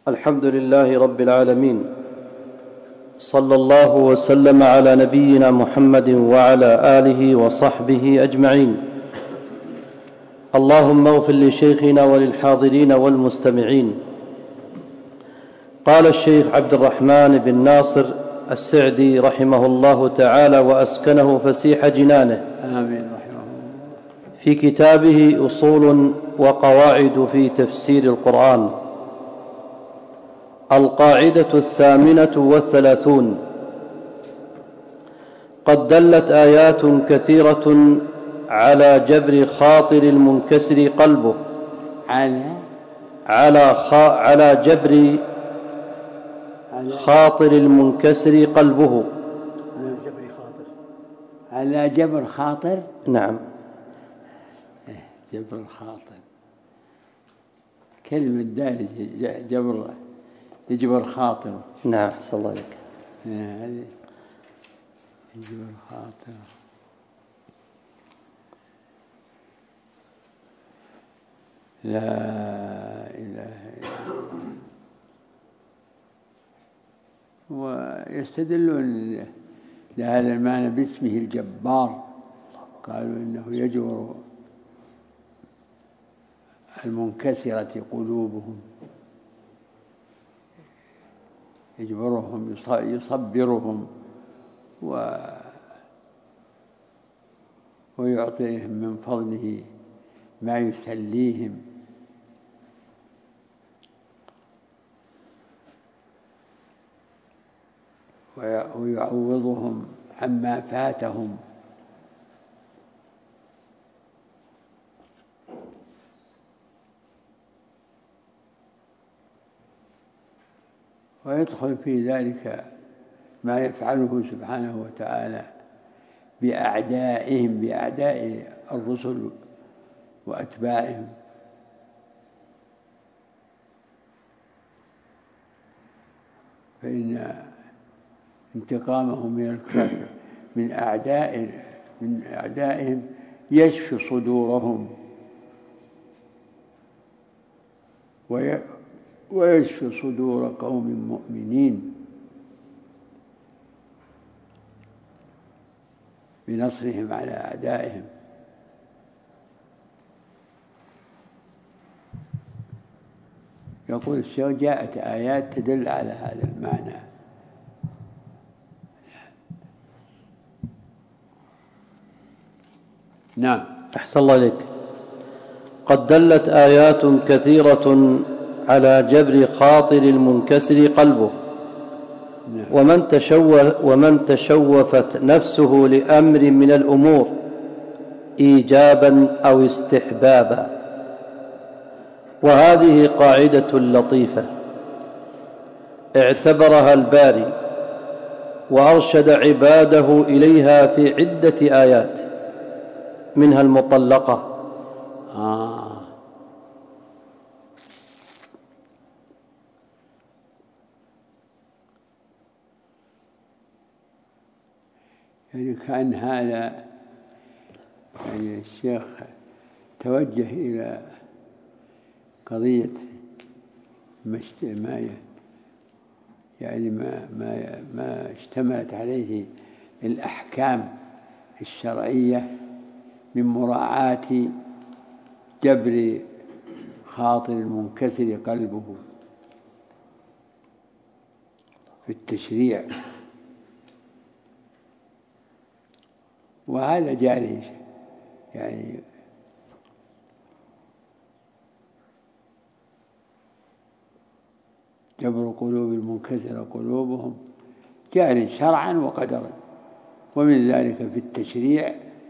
الحمد لله رب العالمين، صلى الله وسلم على نبينا محمد وعلى آله وصحبه أجمعين. اللهم اغفر لشيخنا وللحاضرين والمستمعين. قال الشيخ عبد الرحمن بن ناصر السعدي رحمه الله تعالى وأسكنه فسيح جنانه، آمين، رحمه الله، في كتابه أصول وقواعد في تفسير القرآن: القاعدة 38: قد دلت آيات كثيرة على جبر خاطر المنكسر قلبه على جبر خاطر المنكسر قلبه. على جبر خاطر. نعم، جبر الخاطر كلمة دارجة، جبر يجبر خاطر. نعم، صلى الله عليك. هذه يجبر خاطر. لا إله إلا الله. ويستدلون لهذا المعنى باسمه الجبار، قالوا إنه يجبر المنكسرة قلوبهم، يجبرهم، يصبرهم ويعطيهم من فضله ما يسليهم، ويعوضهم عما فاتهم. ويدخل في ذلك ما يفعله سبحانه وتعالى بأعدائهم، بأعداء الرسل وأتباعهم، فإن انتقامهم من أعدائهم يشفي صدورهم ويشفي صدور قوم مؤمنين بنصرهم على أعدائهم. يقول الشيخ: جاءت آيات تدل على هذا المعنى. نعم، أحسن الله إليك. قد دلت آيات كثيرة على جبر خاطر المنكسر قلبه. نعم. ومن تشوفت نفسه لأمر من الأمور إيجابا أو استحبابا. وهذه قاعدة لطيفة اعتبرها الباري وأرشد عباده إليها في عدة آيات، منها المطلقة. يعني كان هذا، يعني الشيخ توجه إلى قضية يعني ما اشتملت عليه الأحكام الشرعية من مراعاة جبر خاطر المنكسر قلبه في التشريع، وهذا جاري، يعني جبر قلوب المنكسر قلوبهم جاري شرعا وقدرا، ومن ذلك في التشريع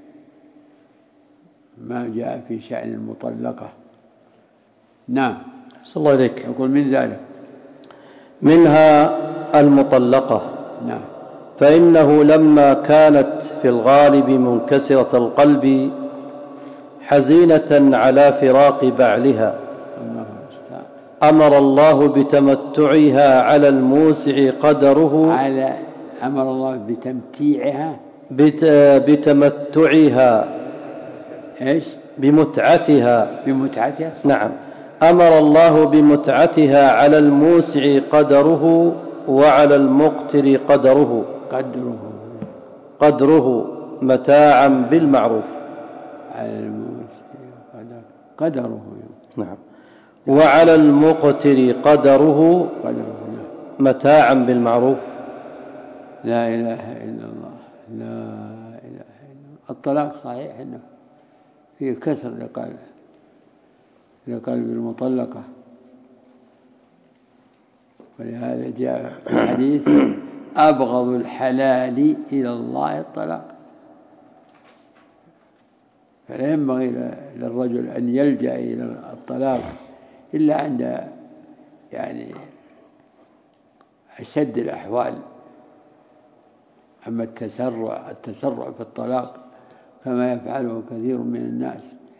ما جاء في شأن المطلقة. نعم، صلى الله عليك. يقول من ذلك منها المطلقة. نعم. فإنه لما كانت في الغالب منكسرة القلب حزينة على فراق بعلها أمر الله بتمتعها على الموسع قدره، أمر الله بتمتيعها، بتمتعها، إيش؟ بمتعتها. بمتعتها. نعم، أمر الله بمتعتها على الموسع قدره وعلى المقتر قدره متاعا بالمعروف. على الموسع قدره نعم. وعلى المقتر قدره متاعا بالمعروف. لا إله إلا الله، لا إله إلا الله. الطلاق صحيح أنه فيه كسر لقلب المطلقة، ولهذا جاء في الحديث أبغض الحلال إلى الله الطلاق. فلا ينبغي للرجل أن يلجأ إلى الطلاق إلا عند يعني أشد الأحوال. أما التسرع في الطلاق كما يفعله كثير من الناس،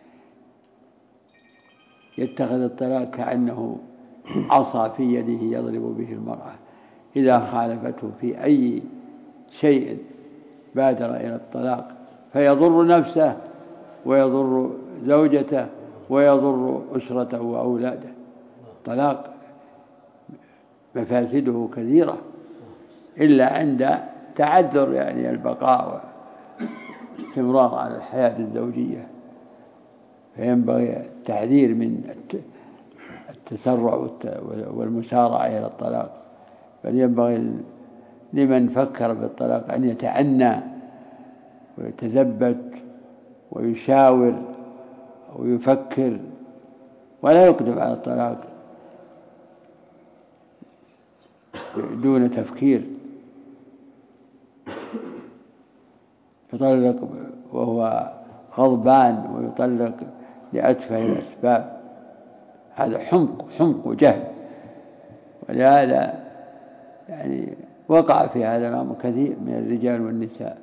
يتخذ الطلاق كأنه عصا في يده يضرب به المرأة، إذا خالفته في أي شيء بادر إلى الطلاق، فيضر نفسه ويضر زوجته ويضر أسرته وأولاده. الطلاق مفاسده كثيرة إلا عند تعذر يعني البقاء واستمرار على الحياة الزوجية. فينبغي التحذير من التسرع والمسارعة إلى الطلاق، بل ينبغي لمن فكر بالطلاق أن يتعنى ويتثبت ويشاور ويفكر، ولا يقدم على الطلاق دون تفكير، يطلق وهو غضبان ويطلق لأتفه الأسباب. هذا حمق وجهل، ولهذا يعني وقع في هذا الأمر كثير من الرجال والنساء،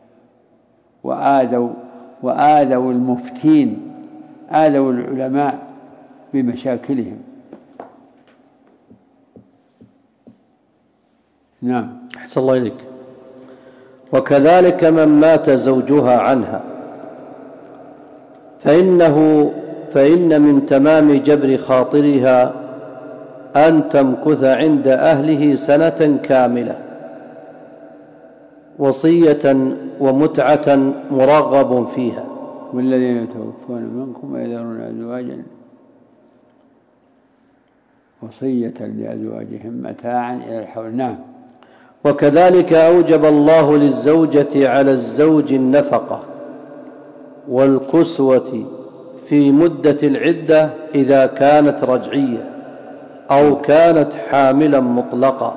وآذوا المفتين، آذوا العلماء بمشاكلهم. نعم. أحسن الله إليك. وكذلك من مات زوجها عنها فإن من تمام جبر خاطرها أن تمكث عند أهله سنة كاملة وصية ومتعة مرغب فيها. والذين يتوفون منكم ويذرون أزواجا وصية لأزواجهم متاعا إلى الحول. نعم. وكذلك أوجب الله للزوجة على الزوج النفقة والكسوة في مدة العدة إذا كانت رجعية أو كانت حاملا مطلقة.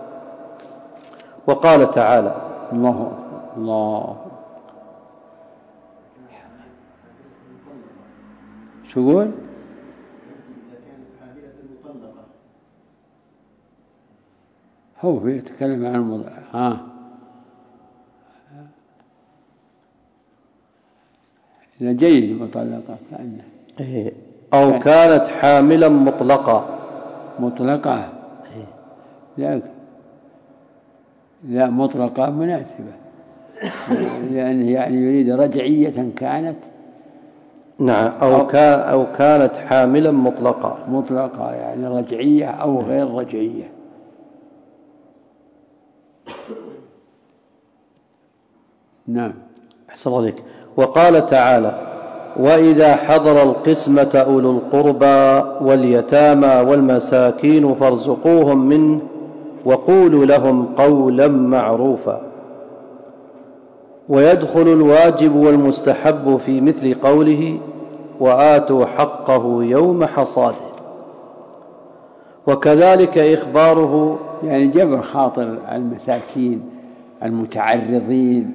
وقال تعالى: الله شو يقول؟ هو يتكلم عن المضارع. إذا جيد مطلقة كأنه أو كانت حاملا مطلقة. لا مطلقة مناسبة، لأنه يعني يريد رجعية كانت. نعم. أو كانت حاملا مطلقة يعني رجعية أو غير رجعية. نعم. أحسن الله عليك. وقال تعالى: وإذا حضر القسمة أولو القربى واليتامى والمساكين فارزقوهم منه وقولوا لهم قولا معروفا. ويدخل الواجب والمستحب في مثل قوله: وآتوا حقه يوم حصاده. وكذلك إخباره يعني جبر خاطر المساكين المتعرضين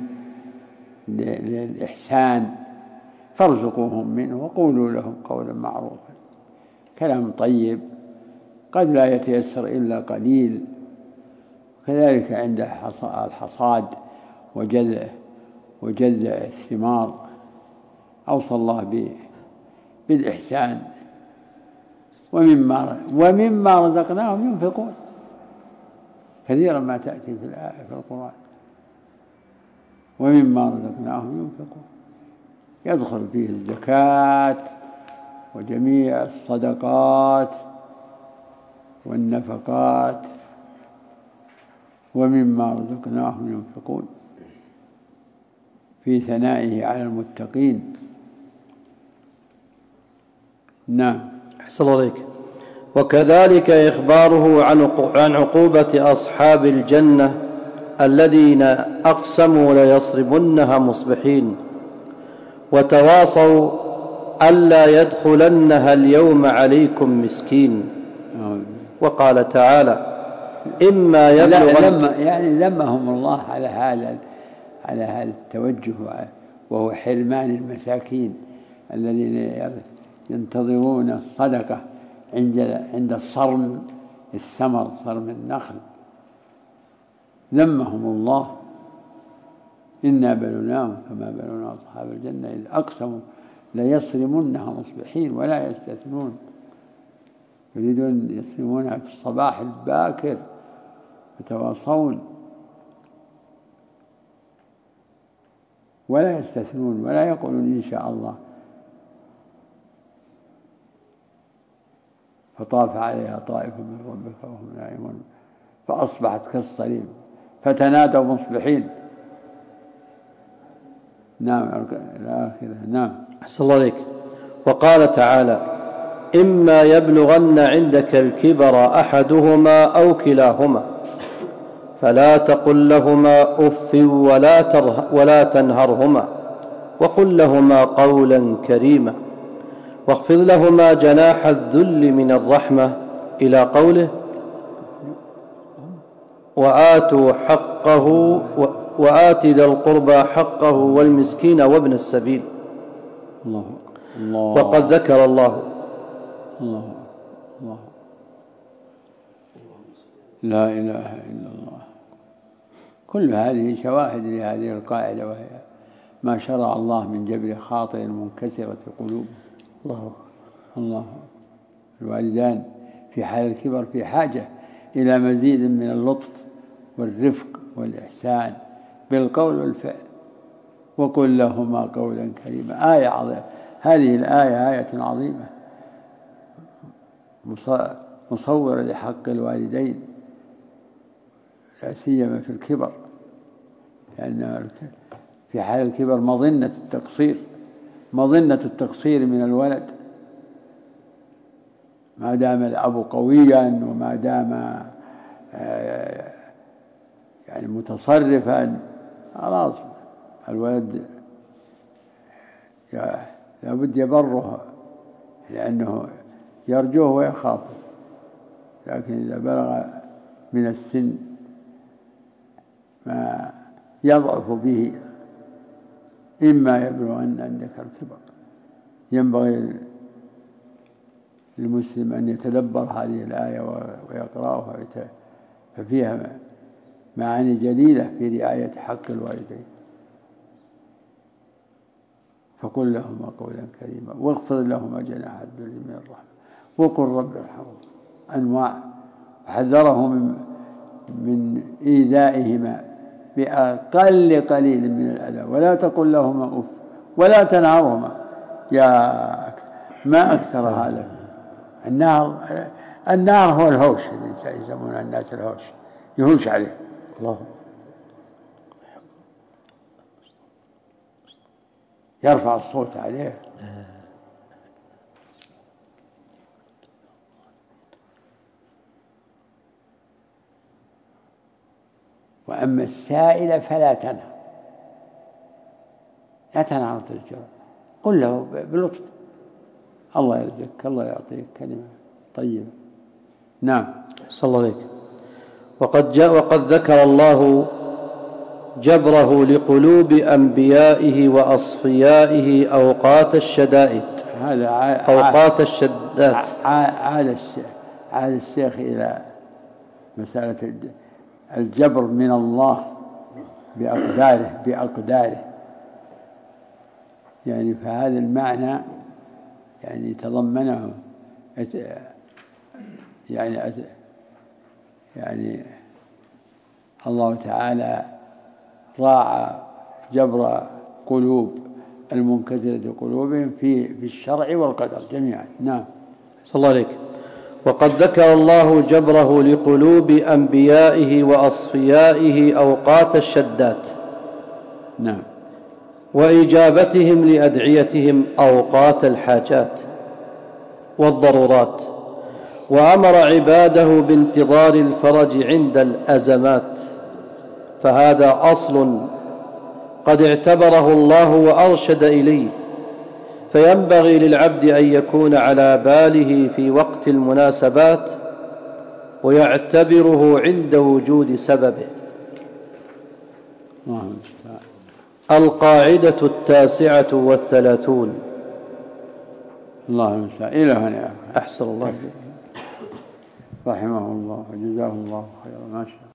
للإحسان، فارزقوهم منه وقولوا لهم قولا معروفا. كلام طيب قد لا يتيسر إلا قليل. كذلك عند الحصاد وجذع الثمار أوصى الله بالإحسان. ومما رزقناهم ينفقون، كثيرا ما تأتي في القرآن ومما رزقناهم ينفقون، يدخل فيه الزكاة وجميع الصدقات والنفقات ومما رزقناهم ينفقون، في ثنائه على المتقين. نعم. أحسن الله عليك. وكذلك إخباره عن عقوبة أصحاب الجنة الذين أقسموا ليصرمنها مصبحين وتواصوا ألا يدخلنها اليوم عليكم مسكين. وقال تعالى إما يبلغن، يعني ذمهم الله على هذا التوجه، وهو حرمان المساكين الذين ينتظرون الصدقة عند الصرم الثمر، صرم النخل. ذمهم الله: إنا بلوناهم كما بلونا أصحاب الجنة إذ أقسموا ليصرمنها مصبحين ولا يستثنون. يريدون يصرمونها في الصباح الباكر يتواصون ولا يستثنون ولا يقولون إن شاء الله. فطاف عليها طائف من ربك وهم نائمون فأصبحت كالصريم فتنادوا مصبحين. نعم. الآخرة. نعم. أحسن الله عليك. وقال تعالى إما يبلغن عندك الكبر أحدهما أو كلاهما فلا تقل لهما أف ولا تنهرهما وقل لهما قولا كريما واخفض لهما جناح الذل من الرحمة إلى قوله وآت ذا القربى حقه والمسكين وابن السبيل. الله. وقد ذكر الله لا إله إلا الله. كل هذه شواهد لهذه القاعدة، وهي ما شرع الله من جبر خاطر المنكسرة قلوب. الله. الوالدان في حال الكبر في حاجة إلى مزيد من اللطف والرفق والإحسان بالقول والفعل. وقل لهما قولا كريما. آية عظيمة هذه الآية، آية عظيمة مصورة لحق الوالدين، لا سيما في الكبر، لأن في حال الكبر مظنة التقصير من الولد، ما دام الأب قويا وما دام يعني متصرفا، خلاص الولد لابد يبره لأنه يرجوه ويخافه. لكن إذا بلغ من السن ما يضعف به إما يبلغن عندك الكبر. ينبغي للمسلم أن يتدبر هذه الآية ويقرأها، ففيها معاني جليلة في رعاية حق الوالدين. فقل لهما قولا كريما واغفر لهما جناح الذل من الرحمة وقل رب ارحمهما. أنواع، وحذره من إيذائهما بأقل قليل من الأذى. ولا تقل لهما أف ولا تنهرهما. ما أكثر هذا. النار هو الهوش، اللي يسمونه الناس الهوش، يهوش عليه. الله. يرفع الصوت عليه. وأما السائل فلا تنهر، لا تنهر تزجر، قل له بلطف الله يرزقك، الله يعطيك كلمة طيبة. نعم. صلى الله عليك. وقد ذكر الله جبره لقلوب أنبيائه وأصفيائه أوقات الشدائد. هذا أوقات الشدات. عاد الشيخ إلى مسألة الجبر من الله بأقداره. يعني فهذا المعنى يعني تضمنه يعني الله تعالى راعى جبر قلوب المنكسرة قلوبهم في الشرع والقدر جميعا. نعم. صلى الله عليك. وقد ذكر الله جبره لقلوب أنبيائه وأصفيائه أوقات الشدات، نعم، وإجابتهم لأدعيتهم أوقات الحاجات والضرورات، وأمر عباده بانتظار الفرج عند الأزمات، فهذا أصل قد اعتبره الله وأرشد إليه، فينبغي للعبد أن يكون على باله في وقت المناسبات ويعتبره عند وجود سببه. القاعدة 39. الله المستعان. إلى هنا. أحسن الله رحمه الله وجزاه الله خيرا. ما شاء الله.